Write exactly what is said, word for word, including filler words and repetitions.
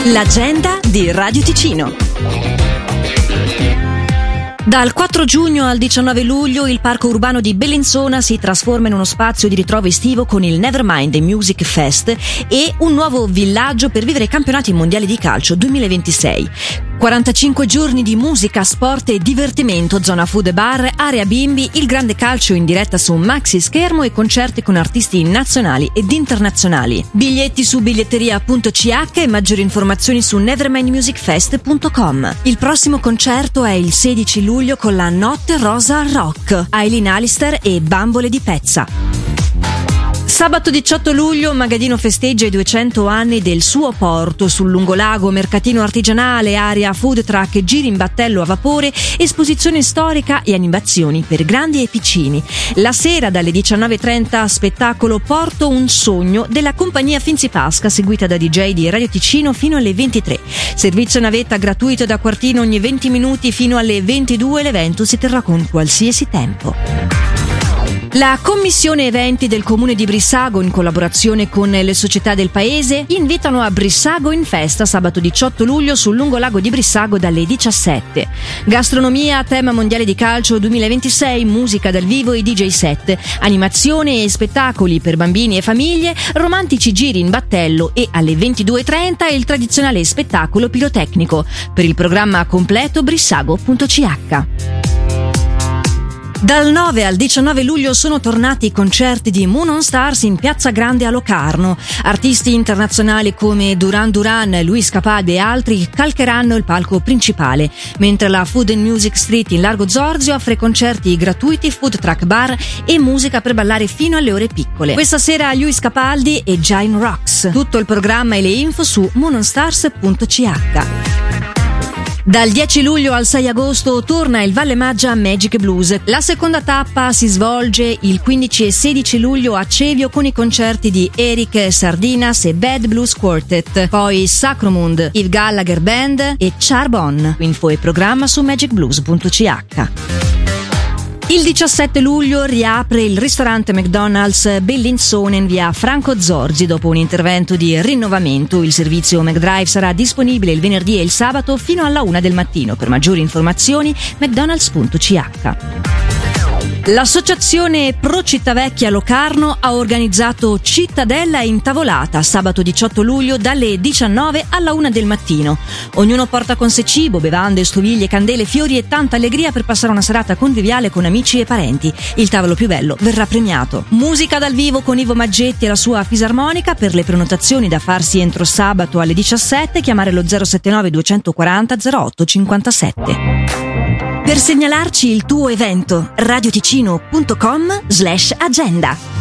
L'agenda di Radio Ticino. Dal quattro giugno al diciannove luglio il parco urbano di Bellinzona si trasforma in uno spazio di ritrovo estivo con il Nevermind Music Fest e un nuovo villaggio per vivere i campionati mondiali di calcio duemilaventisei. quarantacinque giorni di musica, sport e divertimento, zona food e bar, area bimbi, il grande calcio in diretta su un maxi schermo e concerti con artisti nazionali ed internazionali. Biglietti su biglietteria punto c h e maggiori informazioni su nevermind music fest punto com. Il prossimo concerto è il sedici luglio con la Notte Rosa Rock, Eileen Alistair e Bambole di Pezza. Sabato diciotto luglio Magadino festeggia i duecento anni del suo porto. Sul lungolago, mercatino artigianale, area food truck, giri in battello a vapore, esposizione storica e animazioni per grandi e piccini. La sera dalle diciannove e trenta spettacolo Porto un sogno della compagnia Finzi Pasca, seguita da D J di Radio Ticino fino alle ventitré. Servizio navetta gratuito da Quartino ogni venti minuti fino alle ventidue. L'evento si terrà con qualsiasi tempo. La commissione eventi del comune di Brissago, in collaborazione con le società del paese, invitano a Brissago in festa sabato diciotto luglio sul lungolago di Brissago dalle diciassette. Gastronomia, tema mondiale di calcio duemilaventisei, musica dal vivo e D J set, animazione e spettacoli per bambini e famiglie, romantici giri in battello e alle ventidue e trenta il tradizionale spettacolo pirotecnico. Per il programma completo brissago punto c h. Dal nove al diciannove luglio sono tornati i concerti di Moon On Stars in Piazza Grande a Locarno. Artisti internazionali come Duran Duran, Luis Capaldi e altri calcheranno il palco principale, mentre la Food and Music Street in Largo Zorzio offre concerti gratuiti, food truck bar e musica per ballare fino alle ore piccole. Questa sera Luis Capaldi e Giant Rocks. Tutto il programma e le info su moon on stars punto c h. Dal dieci luglio al sei agosto torna il Valle Maggia Magic Blues. La seconda tappa si svolge il quindici e sedici luglio a Cevio con i concerti di Eric Sardinas e Bad Blues Quartet, poi Sacromund, Yves Gallagher Band e Charbon. Info e programma su magic blues punto c h. Il diciassette luglio riapre il ristorante McDonald's Bellinzona in via Franco Zorzi. Dopo un intervento di rinnovamento, il servizio McDrive sarà disponibile il venerdì e il sabato fino alla una del mattino. Per maggiori informazioni mcdonalds punto c h. L'associazione Pro Cittavecchia Locarno ha organizzato Cittadella Intavolata sabato diciotto luglio dalle diciannove alla una del mattino. Ognuno porta con sé cibo, bevande, stoviglie, candele, fiori e tanta allegria per passare una serata conviviale con amici e parenti. Il tavolo più bello verrà premiato. Musica dal vivo con Ivo Maggetti e la sua fisarmonica. Per le prenotazioni da farsi entro sabato alle diciassette chiamare lo zero settantanove duecentoquaranta zero otto cinquantasette. Per segnalarci il tuo evento radioticino punto com slash agenda.